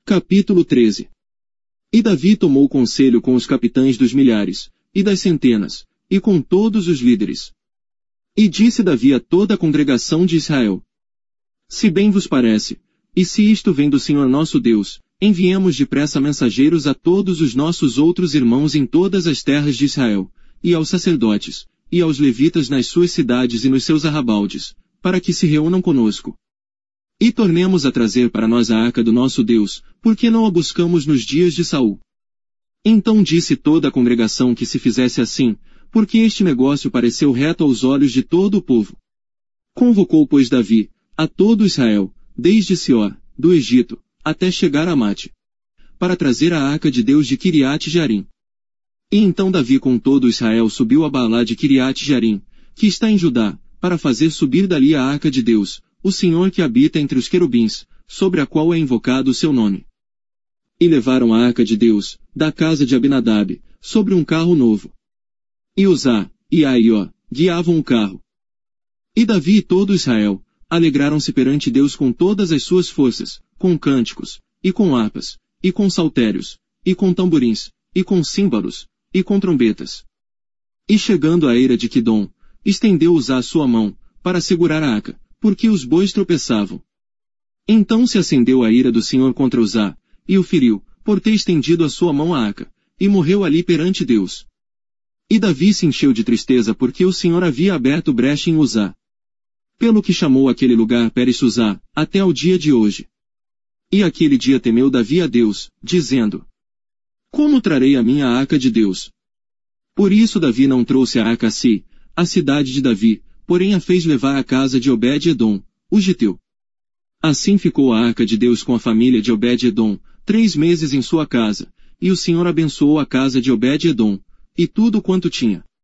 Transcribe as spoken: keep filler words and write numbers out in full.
Capítulo treze. E Davi tomou conselho com os capitães dos milhares, e das centenas, e com todos os líderes. E disse Davi a toda a congregação de Israel: Se bem vos parece, e se isto vem do Senhor nosso Deus, enviemos depressa mensageiros a todos os nossos outros irmãos em todas as terras de Israel, e aos sacerdotes, e aos levitas nas suas cidades e nos seus arrabaldes, para que se reúnam conosco. E tornemos a trazer para nós a arca do nosso Deus, porque não a buscamos nos dias de Saul. Então disse toda a congregação que se fizesse assim, porque este negócio pareceu reto aos olhos de todo o povo. Convocou, pois, Davi, a todo Israel, desde Sior, do Egito, até chegar a Mate, para trazer a arca de Deus de Quiriate Jearim. E então Davi com todo Israel subiu a Baalá de Quiriate Jearim, que está em Judá, para fazer subir dali a arca de Deus, o Senhor que habita entre os querubins, sobre a qual é invocado o seu nome. E levaram a arca de Deus, da casa de Abinadab, sobre um carro novo. E Uzá, e Aió, guiavam o carro. E Davi e todo Israel, alegraram-se perante Deus com todas as suas forças, com cânticos, e com harpas, e com saltérios, e com tamborins, e com símbolos, e com trombetas. E chegando à eira de Quidom, estendeu Uzá sua mão, para segurar a arca, porque os bois tropeçavam. Então se acendeu a ira do Senhor contra Uzá, e o feriu, por ter estendido a sua mão à arca, e morreu ali perante Deus. E Davi se encheu de tristeza porque o Senhor havia aberto brecha em Uzá. Pelo que chamou aquele lugar Peres-Uzá, até ao dia de hoje. E aquele dia temeu Davi a Deus, dizendo: Como trarei a minha arca de Deus? Por isso Davi não trouxe a arca a si, a cidade de Davi, porém a fez levar à casa de Obed-Edom, o giteu. Assim ficou a arca de Deus com a família de Obed-Edom, três meses em sua casa, e o Senhor abençoou a casa de Obed-Edom, e tudo quanto tinha.